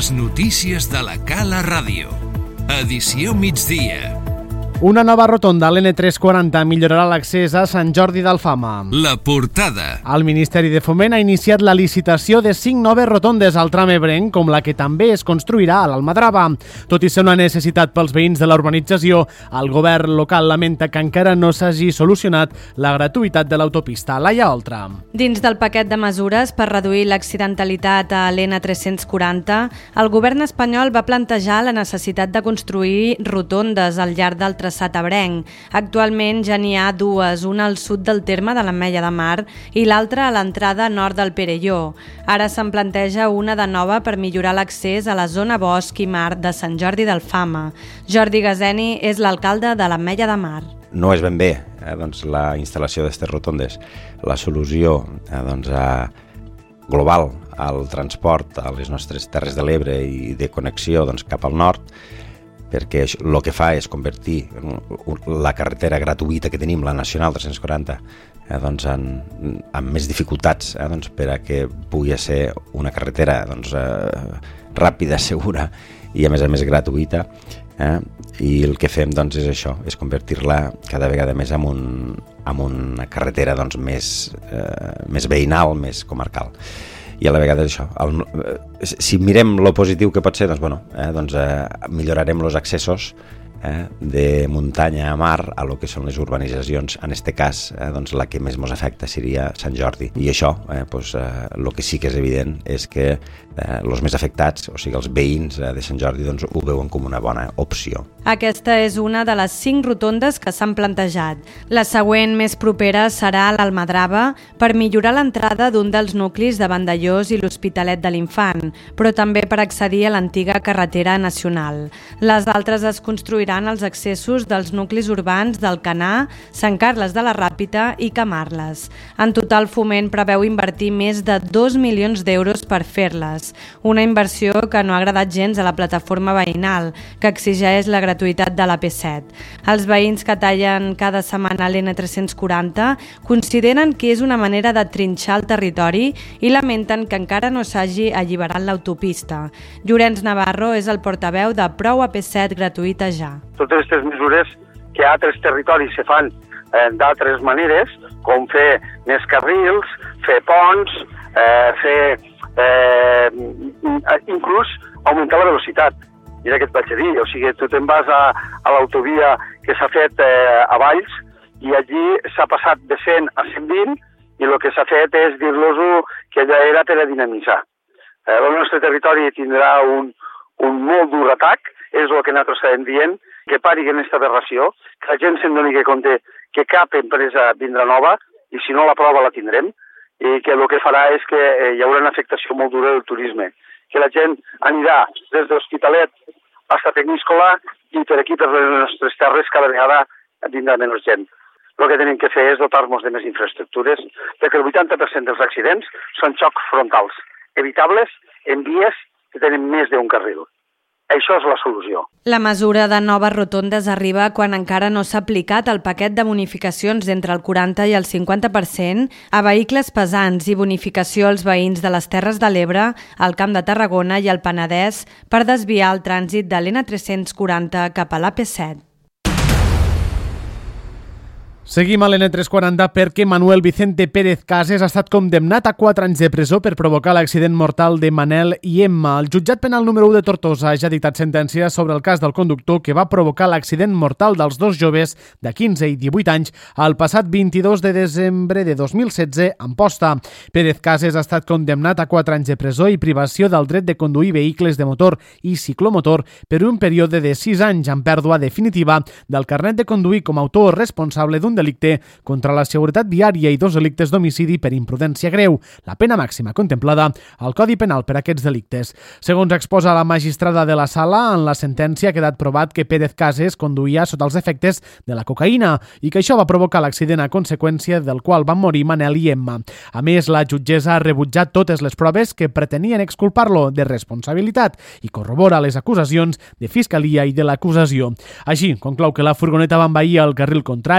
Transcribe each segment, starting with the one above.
Les notícies de la Cala Ràdio. Edició migdia. Una nova rotonda a l'N340 millorarà l'accés a Sant Jordi d'Alfama. La portada. El Ministeri de Foment ha iniciat la licitació de 5 noves rotondes al tram ebrenc, com la que també es construirà a l'Almadrava. Tot i ser una necessitat pels veïns de la urbanització, el govern local lamenta que encara no s'hagi solucionat la gratuïtat de l'autopista. Laia Oltra. Dins del paquet de mesures per reduir l'accidentalitat a l'N340, el govern espanyol va plantejar la necessitat de construir rotondes al llarg del traçat ebrenc. Actualment ja n'hi ha dues, una al sud del terme de l'Ametlla de Mar i l'altra a l'entrada nord del Perelló. Ara se'n planteja una de nova per millorar l'accés a la zona bosc i mar de Sant Jordi d'Alfama. Jordi Gazeni és l'alcalde de l'Ametlla de Mar. No és ben bé la instal·lació d'aquestes rotondes. La solució global al transport a les nostres Terres de l'Ebre i de connexió cap al nord, perquè el que fa és convertir la carretera gratuïta que tenim, la Nacional 340, amb més dificultats per a que pugui ser una carretera ràpida, segura i a més gratuïta. I el que fem és això, és convertir-la cada vegada més en una carretera més veïnal, més comarcal. I a la vegada això, si mirem lo positiu que pot ser, millorarem els accessos de muntanya a mar a lo que són les urbanitzacions. En aquest cas, la que més ens afecta seria Sant Jordi. I això, el que sí que és evident és que els més afectats, o sigui, els veïns de Sant Jordi, ho veuen com una bona opció. Aquesta és una de les 5 rotondes que s'han plantejat. La següent més propera serà a l'Almadrava per millorar l'entrada d'un dels nuclis de Vandellós i l'Hospitalet de l'Infant, però també per accedir a l'antiga carretera nacional. Les altres es construiran als accessos dels nuclis urbans d'Alcanar, Sant Carles de la Ràpita i Camarles. En total, Foment preveu invertir més de 2 milions d'euros per fer-les. Una inversió que no ha agradat gens a la plataforma veïnal, que exigeix la gratuïtat de l'AP7. Els veïns que tallen cada setmana l'N340 consideren que és una manera de trinxar el territori i lamenten que encara no s'hagi alliberat l'autopista. Llorenç Navarro és el portaveu de Prou AP7 gratuïta ja. Totes aquestes mesures que a altres territoris se fan d'altres maneres, com fer més carrils, fer ponts, inclús augmentar la velocitat. I era el que et vaig dir, o sigui, tu te'n vas a l'autovia que s'ha fet a Valls i allí s'ha passat de 100 a 120 i el que s'ha fet és dir-los que allò era per a dinamitzar. El nostre territori tindrà un molt dur atac, és el que nosaltres estem dient, que pari aquesta aberració, que la gent se'n doni compte que cap empresa vindrà nova i si no la prova la tindrem, i que el que farà és que hi haurà una afectació molt dura del turisme, que la gent anirà des de l'Hospitalet fins a Peníscola i per aquí, per les nostres terres, cada vegada vindrà menys gent. El que tenim que fer és dotar-nos de més infraestructures, perquè el 80% dels accidents són xocs frontals, evitables en vies que tenen més d'un carril. Això és la solució. La mesura de noves rotondes arriba quan encara no s'ha aplicat el paquet de bonificacions entre el 40 i el 50% a vehicles pesants i bonificació als veïns de les Terres de l'Ebre, el Camp de Tarragona i el Penedès per desviar el trànsit de l'N340 cap a l'AP7. Seguim a l'N340 perquè Manuel Vicente Pérez Cases ha estat condemnat a 4 anys de presó per provocar l'accident mortal de Manel i Emma. El jutjat penal número 1 de Tortosa ja ha dictat sentència sobre el cas del conductor que va provocar l'accident mortal dels dos joves de 15 i 18 anys el passat 22 de desembre de 2016 a Amposta. Pérez Cases ha estat condemnat a 4 anys de presó i privació del dret de conduir vehicles de motor i ciclomotor per un període de 6 anys amb pèrdua definitiva del carnet de conduir com a autor responsable d'un delicte contra la seguretat viària i 2 delictes d'homicidi per imprudència greu, la pena màxima contemplada al Codi Penal per aquests delictes. Segons exposa la magistrada de la sala, en la sentència ha quedat provat que Pérez Cases conduïa sota els efectes de la cocaïna i que això va provocar l'accident a conseqüència del qual van morir Manel i Emma. A més, la jutgessa ha rebutjat totes les proves que pretenien exculpar-lo de responsabilitat i corrobora les acusacions de Fiscalia i de l'acusació. Així, conclou que la furgoneta va envair el carril contrari sense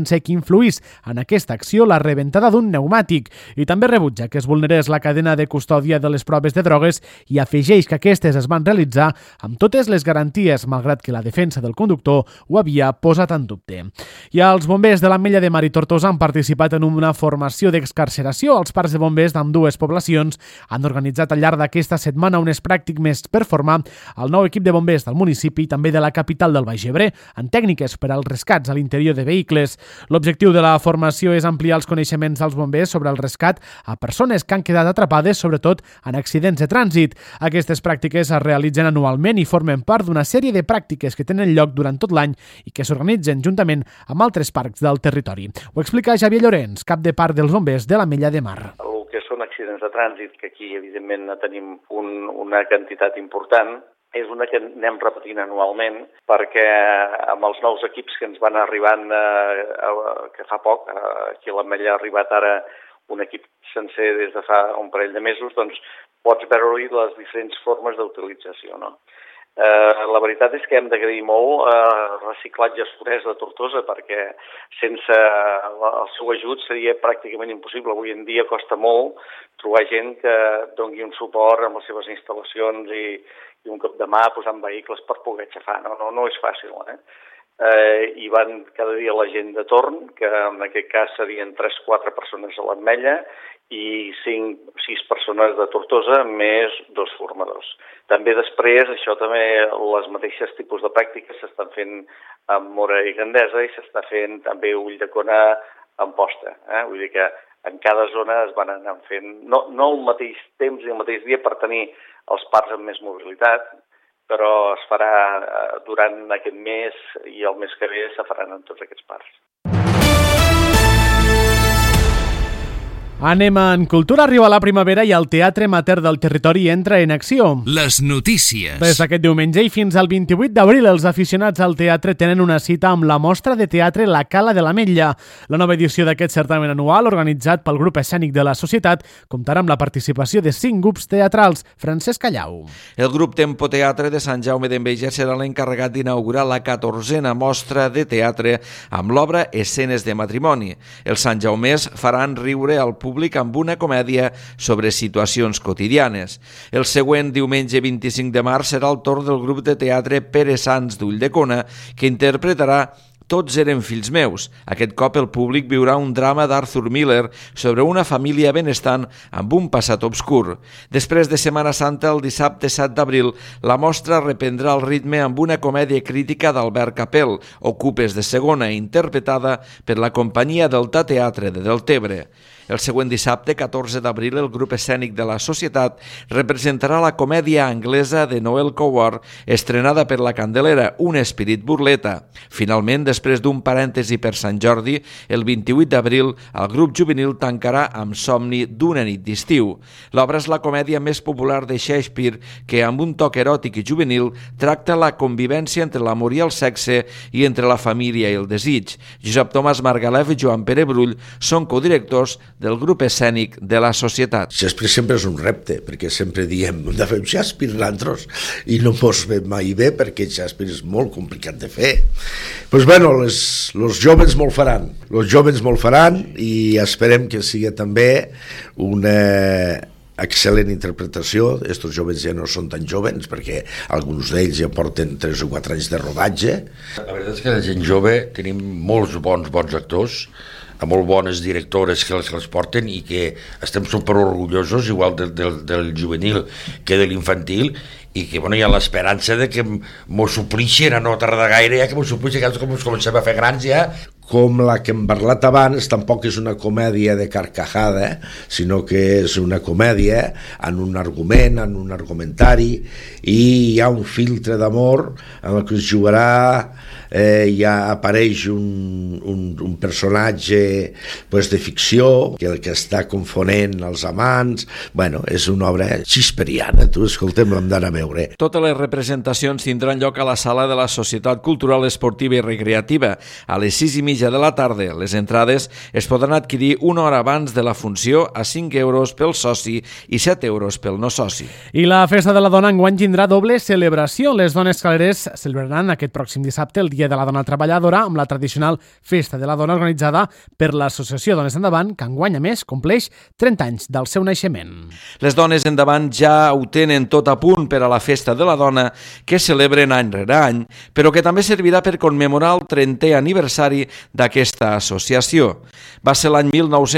sense que influís en aquesta acció la rebentada d'un pneumàtic i també rebutja que es vulnerés la cadena de custòdia de les proves de drogues i afegeix que aquestes es van realitzar amb totes les garanties, malgrat que la defensa del conductor ho havia posat en dubte. I els bombers de l'Ametlla de Mar i Tortosa han participat en una formació d'excarceració. Els parcs de bombers d'ambdues poblacions han organitzat al llarg d'aquesta setmana unes pràctiques per formar el nou equip de bombers del municipi i també de la capital del Baix Ebre en tècniques per als rescats a l'interior de vehicles. L'objectiu de la formació és ampliar els coneixements dels bombers sobre el rescat a persones que han quedat atrapades, sobretot en accidents de trànsit. Aquestes pràctiques es realitzen anualment i formen part d'una sèrie de pràctiques que tenen lloc durant tot l'any i que s'organitzen juntament amb altres parcs del territori. Ho explica Xavier Llorenç, cap de parc dels bombers de l'Ametlla de Mar. El que són accidents de trànsit, que aquí evidentment tenim una quantitat important, és una que anem repetint anualment perquè amb els nous equips que ens van arribant, que fa poc, aquí a l'Ametlla ha arribat ara un equip sencer des de fa un parell de mesos, doncs pots veure-hi les diferents formes d'utilització, no? La veritat és que hem d'agrair molt Reciclatges Forest de Tortosa perquè sense el seu ajut seria pràcticament impossible. Avui en dia costa molt trobar gent que doni un suport amb les seves instal·lacions i un cop de mà posant vehicles per poder aixafar. No és fàcil, I van cada dia la gent de torn, que en aquest cas serien 3-4 persones a l'Ametlla i 5-6 persones de Tortosa més 2 formadors. També després, això també, les mateixes tipus de pràctiques s'estan fent amb Móra i Gandesa i s'està fent també Ulldecona en Posta. Vull dir que en cada zona es van anar fent, no al mateix temps ni al mateix dia per tenir els parcs amb més mobilitat, però es farà durant aquest mes i el mes que ve se faran en tots aquests parcs. Anem en cultura, arriba la primavera i el Teatre Amateur del Territori entra en acció. Les notícies. Des d'aquest diumenge i fins al 28 d'abril, els aficionats al teatre tenen una cita amb la mostra de teatre La Cala de l'Ametlla. La nova edició d'aquest certamen anual, organitzat pel grup escènic de la Societat, comptarà amb la participació de 5 grups teatrals. Francesc Callau. El grup Tempo Teatre de Sant Jaume d'Enveja serà l'encarregat d'inaugurar la 14a mostra de teatre amb l'obra Escenes de matrimoni. Els santjaumers faran riure al públic amb una comèdia sobre situacions quotidianes. El següent diumenge 25 de març serà el torn del grup de teatre Pere Sans d'Ulldecona, que interpretarà Tots eren fills meus. Aquest cop el públic viurà un drama d'Arthur Miller sobre una família benestant amb un passat obscur. Després de Setmana Santa, el dissabte 7 d'abril, la mostra reprendrà el ritme amb una comèdia crítica d'Albert Capel, Ocupes de segona, interpretada per la companyia Delta Teatre de Deltebre. El següent dissabte, 14 d'abril, el grup escènic de la Societat representarà la comèdia anglesa de Noel Coward, estrenada per la Candelera, Un esperit burleta. Finalment, després d'un parèntesi per Sant Jordi, el 28 d'abril, el grup juvenil tancarà amb Somni d'una nit d'estiu. L'obra és la comèdia més popular de Shakespeare que, amb un toc eròtic i juvenil, tracta la convivència entre l'amor i el sexe i entre la família i el desig. Josep Tomàs Margalef i Joan Pere Brull són codirectors del grup escènic de la Societat. Shakespeare sempre és un repte, perquè sempre diem de fer Shakespeare nosaltres i no mos ve mai bé perquè Shakespeare és molt complicat de fer. Pues bueno, los jóvens molt faran i esperem que sigui també una excel·lent interpretació. Estos jóvens ja no són tan jóvens perquè alguns d'ells ja porten 3 o 4 anys de rodatge. La veritat és que la gent jove tenim molts bons actors, amb molt bones directores que les porten i que estem superorgullosos igual del juvenil que de l'infantil i que hi ha l'esperança de que m'ho suplixin a no tardar gaire ja que m'ho suplixin, que com ens comencem a fer grans ja. Com la que hem parlat abans, tampoc és una comèdia de carcajada, sinó que és una comèdia en un argument, en un argumentari, i hi ha un filtre d'amor en el que es jugarà, ja apareix un personatge de ficció, que està confonent els amants. Bueno, és una obra shakespeariana, escoltem, l'hem d'anar a veure. Totes les representacions tindran lloc a la sala de la Societat Cultural, Esportiva i Recreativa a les 6:30 de la tarda. Les entrades es podran adquirir una hora abans de la funció a 5 euros pel soci i 7 euros pel no soci. I la Festa de la Dona enguany tindrà doble celebració. Les dones caleres celebraran aquest pròxim dissabte, el dia Dia de la Dona Treballadora amb la tradicional Festa de la Dona organitzada per l'Associació Dones Endavant, que enguany a més compleix 30 anys del seu naixement. Les dones endavant ja ho tenen tot a punt per a la Festa de la Dona, que celebren any rere any, però que també servirà per commemorar el 30è aniversari d'aquesta associació. Va ser l'any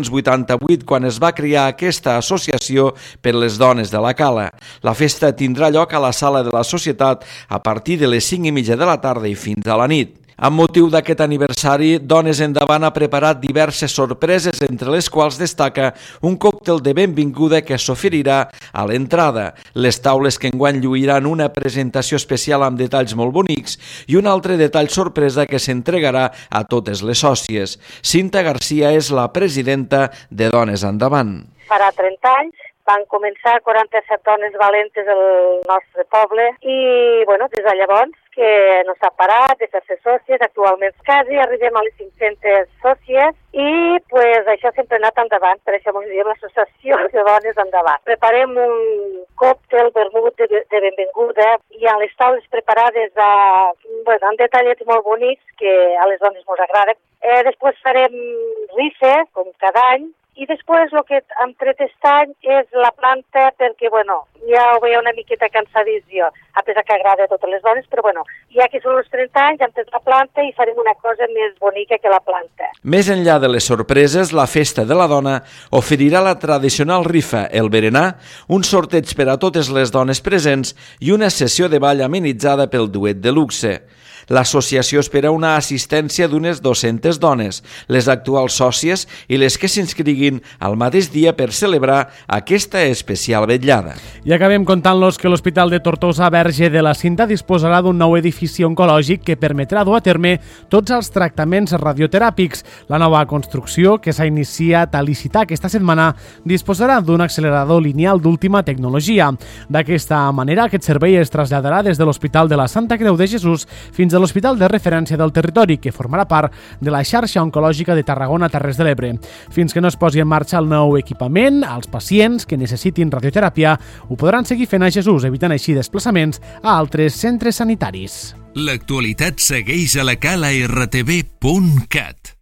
1988 quan es va crear aquesta associació per les dones de la Cala. La festa tindrà lloc a la sala de la Societat a partir de les 5:30 de la tarda i fins a la nit. Amb motiu d'aquest aniversari, Dones Endavant ha preparat diverses sorpreses, entre les quals destaca un còctel de benvinguda que s'oferirà a l'entrada, les taules que enguany lluiran una presentació especial amb detalls molt bonics i un altre detall sorpresa que s'entregarà a totes les sòcies. Cinta Garcia és la presidenta de Dones Endavant. Farà 30 anys. Van començar 47 dones valentes del nostre poble i, des de llavors que no s'ha parat de fer-se sòcies. Actualment quasi arribem a les 500 sòcies i això sempre ha anat endavant. Per això ens diem l'Associació de Dones Endavant. Preparem un còctel vermut de benvinguda i amb les taules preparades amb detallets molt bonics que a les dones ens agraden. Després farem rifes, com cada any. I després el que hem tret aquest any és la planta perquè, ja ho veia una miqueta cansadís jo, a pesar que agrada a totes les dones, però ja que són els 30 anys hem tret la planta i farem una cosa més bonica que la planta. Més enllà de les sorpreses, la Festa de la Dona oferirà la tradicional rifa El Berenar, un sorteig per a totes les dones presents i una sessió de ball amenitzada pel duet de luxe. L'associació espera una assistència d'unes 200 dones, les actuals sòcies i les que s'inscriguin al mateix dia per celebrar aquesta especial vetllada. I acabem contant-los que l'Hospital de Tortosa Verge de la Cinta disposarà d'un nou edifici oncològic que permetrà dur a terme tots els tractaments radioteràpics. La nova construcció, que s'ha iniciat a licitar aquesta setmana, disposarà d'un accelerador lineal d'última tecnologia. D'aquesta manera, aquest servei es traslladarà des de l'Hospital de la Santa Creu de Jesús fins a l'Hospital de Referència del Territori, que formarà part de la xarxa oncològica de Tarragona-Terres de l'Ebre. Fins que no es posi en marxa el nou equipament, els pacients que necessitin radioteràpia ho podran seguir fent a Jesús, evitant així desplaçaments a altres centres sanitaris. L'actualitat segueix a la cala rtv.cat.